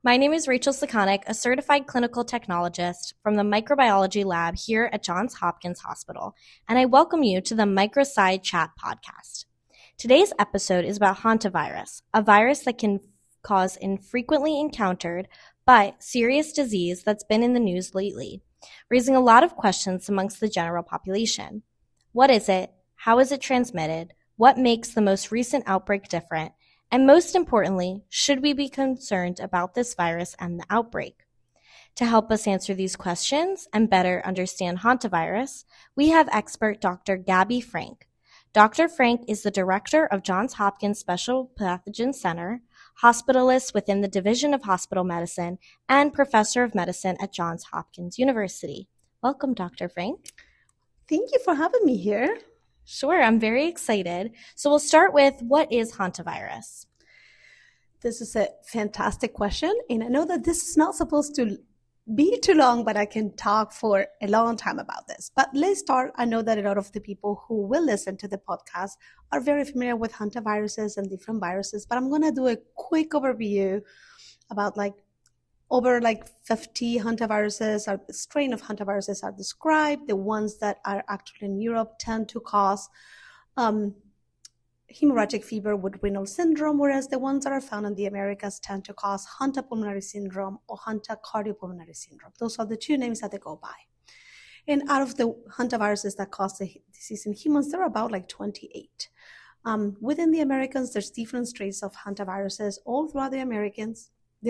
My name is Rachel Sakonic, a certified clinical technologist from the microbiology lab here at Johns Hopkins Hospital, and I welcome you to the Microsci Chat podcast. Today's episode is about hantavirus, a virus that can cause infrequently encountered but serious disease that's been in the news lately, raising a lot of questions amongst the general population. What is it? How is it transmitted? What makes the most recent outbreak different? And most importantly, should we be concerned about this virus and the outbreak? To help us answer these questions and better understand hantavirus, we have expert Dr. Gabby Frank. Dr. Frank is the director of Johns Hopkins Special Pathogen Center, hospitalist within the Division of Hospital Medicine, and professor of medicine at Johns Hopkins University. Welcome, Dr. Frank. Thank you for having me here. Sure, I'm very excited. So we'll start with, what is hantavirus? This is a fantastic question, and I know that this is not supposed to be too long, but I can talk for a long time about this. But let's start. I know that a lot of the people who will listen to the podcast are very familiar with hantaviruses and different viruses, but I'm going to do a quick overview about over 50 hantaviruses, or strain of hantaviruses are described. The ones that are actually in Europe tend to cause hemorrhagic fever with renal syndrome, whereas the ones that are found in the Americas tend to cause hantapulmonary syndrome or hantacardiopulmonary syndrome. Those are the two names that they go by. And out of the hantaviruses that cause the disease in humans, there are about 28. Within the Americans, there's different strains of hantaviruses all throughout the Americas,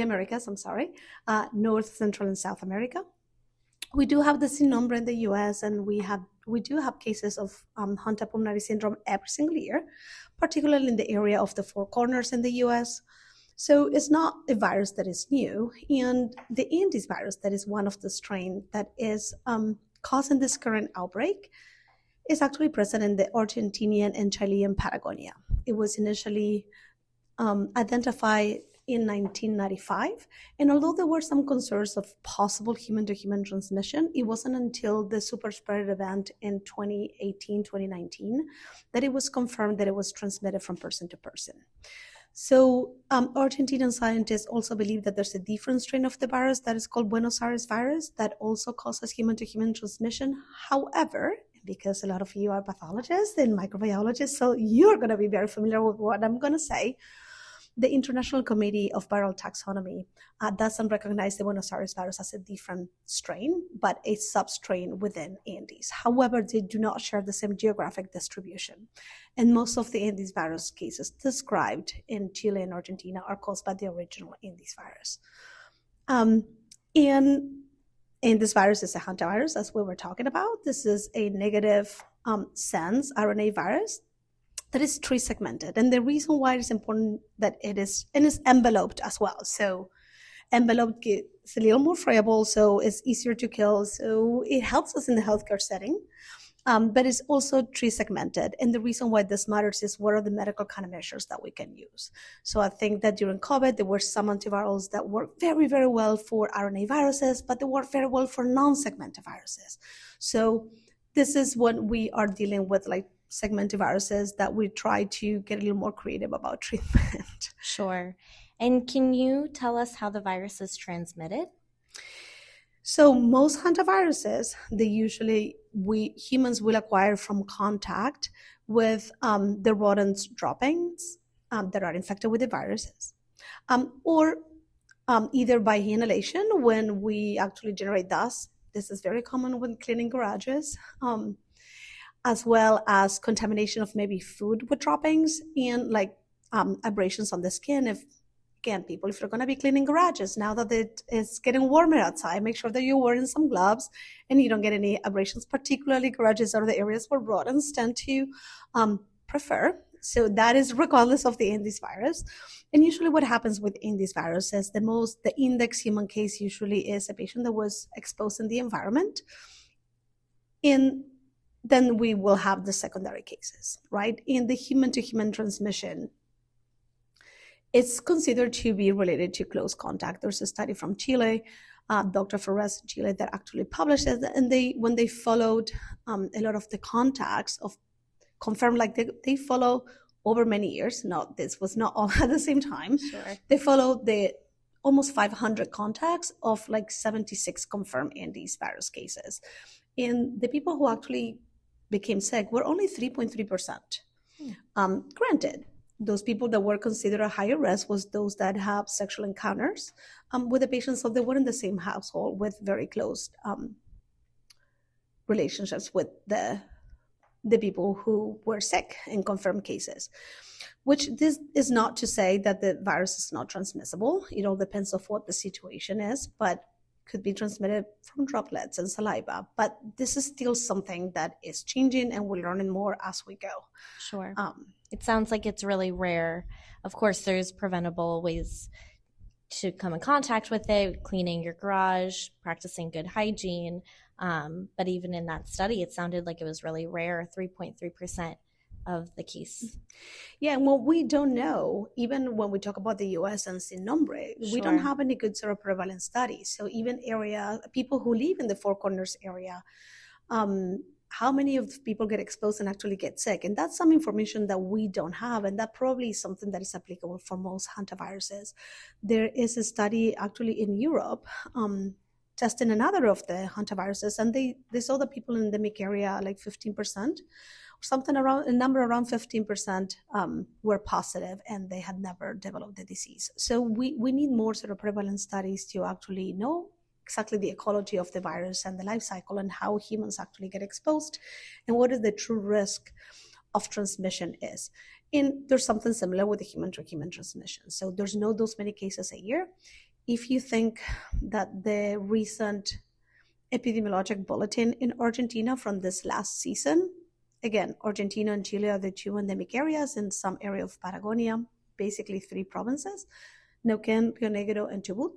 North, Central, and South America. We do have the sin nombre in the U.S., and we do have cases of hantapulmonary syndrome every single year, particularly in the area of the Four Corners in the U.S. So it's not a virus that is new, and the Andes virus, that is one of the strains that is causing this current outbreak, is actually present in the Argentinian and Chilean Patagonia. It was initially identified in 1995. And although there were some concerns of possible human-to-human transmission, it wasn't until the super spread event in 2018, 2019, that it was confirmed that it was transmitted from person to person. So Argentinian scientists also believe that there's a different strain of the virus that is called Buenos Aires virus that also causes human-to-human transmission. However, because a lot of you are pathologists and microbiologists, so you're going to be very familiar with what I'm going to say, the International Committee of Viral Taxonomy doesn't recognize the Buenos Aires virus as a different strain, but a substrain within Andes. However, they do not share the same geographic distribution. And most of the Andes virus cases described in Chile and Argentina are caused by the original Andes virus. And this virus is a hantavirus, as we were talking about. This is a negative sense RNA virus that is three-segmented. And the reason why it's important that it is, and it's enveloped as well. So enveloped is a little more friable, so it's easier to kill. So it helps us in the healthcare setting, but it's also three-segmented. And the reason why this matters is what are the medical countermeasures that we can use. So I think that during COVID, there were some antivirals that work very, very well for RNA viruses, but they work very well for non-segmented viruses. So this is when we are dealing with segmented viruses that we try to get a little more creative about treatment. Sure. And can you tell us how the virus is transmitted? So most hantaviruses, humans will acquire from contact with the rodents' droppings that are infected with the viruses, or either by inhalation when we actually generate dust. This is very common when cleaning garages. As well as contamination of maybe food with droppings and abrasions on the skin. If you're going to be cleaning garages, now that it is getting warmer outside, make sure that you're wearing some gloves and you don't get any abrasions. Particularly garages are the areas where rodents tend to prefer. So that is regardless of the Andes virus. And usually what happens with Andes virus is the index human case usually is a patient that was exposed in the environment. Then we will have the secondary cases, right? In the human-to-human transmission, it's considered to be related to close contact. There's a study from Chile, Dr. Ferrez in Chile, that actually published it, and when they followed a lot of the contacts of confirmed, they follow over many years. This was not all at the same time. Sure. They followed the almost 500 contacts of like 76 confirmed Andes virus cases. And the people who actually became sick were only 3.3%. Granted, those people that were considered a higher risk was those that have sexual encounters with the patients, so they were in the same household with very close relationships with the people who were sick in confirmed cases. Which this is not to say that the virus is not transmissible. It all depends on what the situation is, but could be transmitted from droplets and saliva. But this is still something that is changing, and we're learning more as we go. Sure. It sounds like it's really rare. Of course, there's preventable ways to come in contact with it, cleaning your garage, practicing good hygiene. But even in that study, it sounded like it was really rare, 3.3% of the case. Yeah, well, we don't know. Even when we talk about the U.S. and Sin Nombre, we don't have any good seroprevalence studies. So even people who live in the Four Corners area, how many of people get exposed and actually get sick? And that's some information that we don't have, and that probably is something that is applicable for most hantaviruses. There is a study actually in Europe testing another of the hantaviruses, and they saw that people in the endemic area, like 15%, something around a number around 15% were positive, and they had never developed the disease. So we need more seroprevalence studies to actually know exactly the ecology of the virus and the life cycle and how humans actually get exposed and what is the true risk of transmission is. And there's something similar with the human-to-human transmission. So there's not those many cases a year. If you think that the recent epidemiologic bulletin in Argentina from this last season, again, Argentina and Chile are the two endemic areas, in some area of Patagonia, basically 3 provinces, Neuquén, Rio Negro, and Chubut.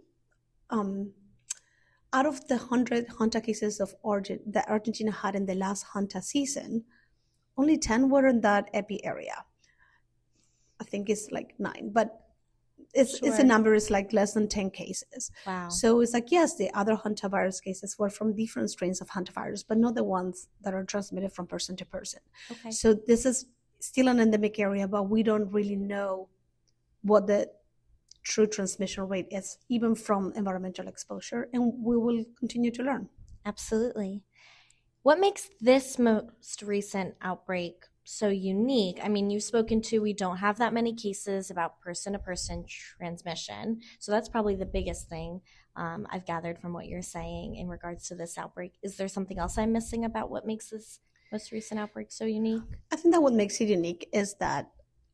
Out of the 100 Hanta cases that Argentina had in the last Hanta season, only 10 were in that epi area. I think it's like 9, but it's a number is like less than 10 cases. Wow. So it's like, yes, the other hantavirus cases were from different strains of hantavirus, but not the ones that are transmitted from person to person. Okay. So this is still an endemic area, but we don't really know what the true transmission rate is, even from environmental exposure, and we will continue to learn. Absolutely. What makes this most recent outbreak so unique? I mean, you've spoken to, we don't have that many cases about person-to-person transmission. So that's probably the biggest thing I've gathered from what you're saying in regards to this outbreak. Is there something else I'm missing about what makes this most recent outbreak so unique? I think that what makes it unique is that,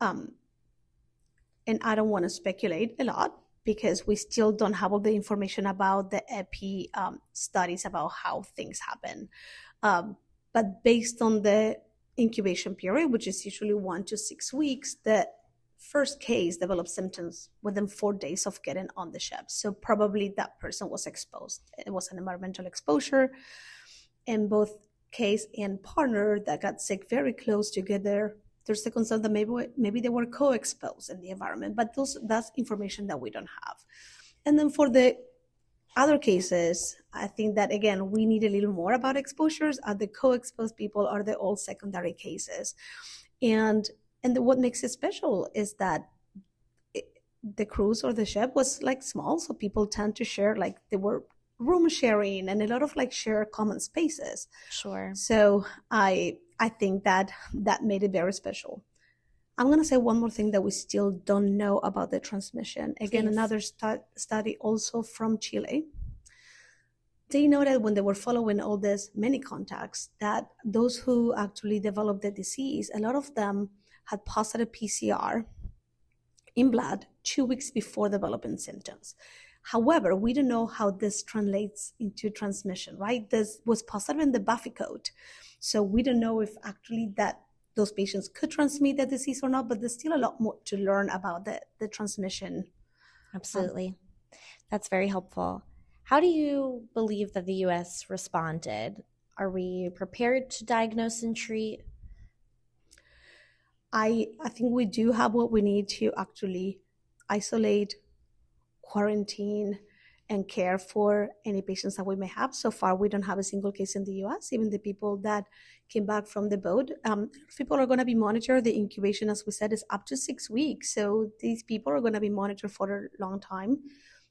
and I don't want to speculate a lot because we still don't have all the information about the epi studies about how things happen. But based on the incubation period, which is usually 1 to 6 weeks, the first case developed symptoms within 4 days of getting on the ship. So probably that person was exposed. It was an environmental exposure, and both case and partner that got sick very close together. There's the concern that maybe they were co-exposed in the environment, but that's information that we don't have. And then for the other cases, I think that, again, we need a little more about exposures. The co-exposed people are the all secondary cases. And what makes it special is that the cruise or the ship was like small, so people tend to share, like they were room sharing and a lot of like share common spaces. Sure. So I think that made it very special. I'm going to say one more thing that we still don't know about the transmission. Again, Please. Another study also from Chile. They noted when they were following all these many contacts that those who actually developed the disease, a lot of them had positive PCR in blood 2 weeks before developing symptoms. However, we don't know how this translates into transmission, right? This was positive in the Buffy code. So we don't know if actually that those patients could transmit the disease or not, but there's still a lot more to learn about the transmission. Absolutely. That's very helpful. How do you believe that the U.S. responded? Are we prepared to diagnose and treat? I think we do have what we need to actually isolate, quarantine, and care for any patients that we may have. So far, we don't have a single case in the U.S. Even the people that came back from the boat, people are going to be monitored. The incubation, as we said, is up to 6 weeks. So these people are going to be monitored for a long time.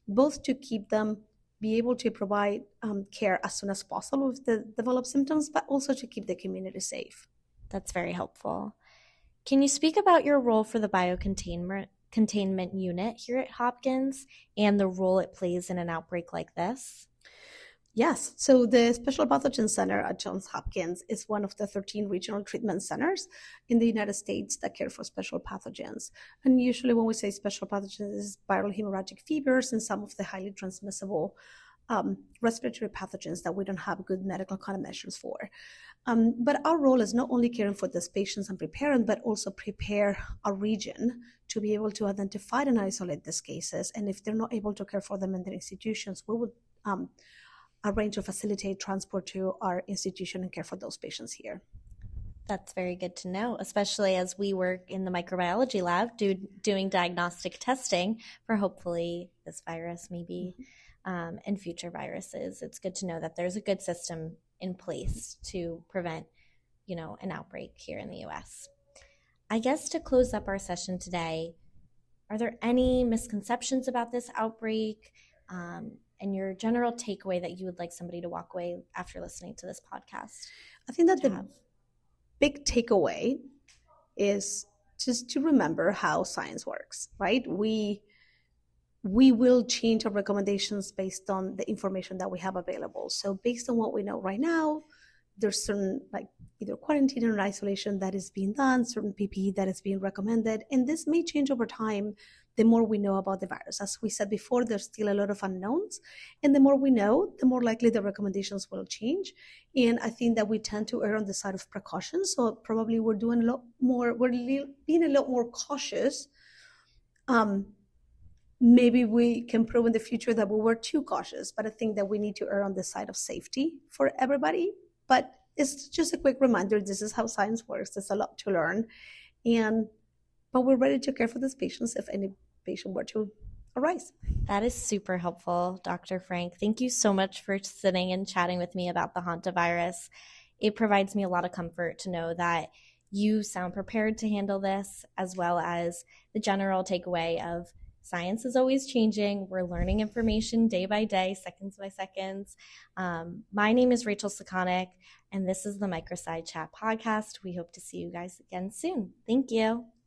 both to keep them be able to provide care as soon as possible if they develop symptoms, but also to keep the community safe. That's very helpful. Can you speak about your role for the biocontainment unit here at Hopkins and the role it plays in an outbreak like this? Yes. So the Special Pathogen Center at Johns Hopkins is one of the 13 regional treatment centers in the United States that care for special pathogens. And usually when we say special pathogens, it's viral hemorrhagic fevers and some of the highly transmissible respiratory pathogens that we don't have good medical countermeasures for. But our role is not only caring for these patients and preparing, but also prepare a region to be able to identify and isolate these cases. And if they're not able to care for them in their institutions, we would arrange to facilitate transport to our institution and care for those patients here. That's very good to know, especially as we work in the microbiology lab doing diagnostic testing for hopefully this virus maybe and future viruses. It's good to know that there's a good system in place to prevent, an outbreak here in the U.S. I guess to close up our session today, are there any misconceptions about this outbreak? And your general takeaway that you would like somebody to walk away after listening to this podcast? I think that the big takeaway is just to remember how science works, right? We will change our recommendations based on the information that we have available. So based on what we know right now, there's certain either quarantine or isolation that is being done, certain PPE that is being recommended, and this may change over time the more we know about the virus. As we said before, there's still a lot of unknowns, and the more we know, the more likely the recommendations will change. And I think that we tend to err on the side of precaution, so probably we're being a lot more cautious. Maybe we can prove in the future that we were too cautious, but I think that we need to err on the side of safety for everybody. But it's just a quick reminder, this is how science works. There's a lot to learn. But we're ready to care for these patients if any patient were to arise. That is super helpful, Dr. Frank. Thank you so much for sitting and chatting with me about the hantavirus. It provides me a lot of comfort to know that you sound prepared to handle this, as well as the general takeaway of science is always changing. We're learning information day by day, seconds by seconds. My name is Rachel Sakonic, and this is the Microside Chat podcast. We hope to see you guys again soon. Thank you.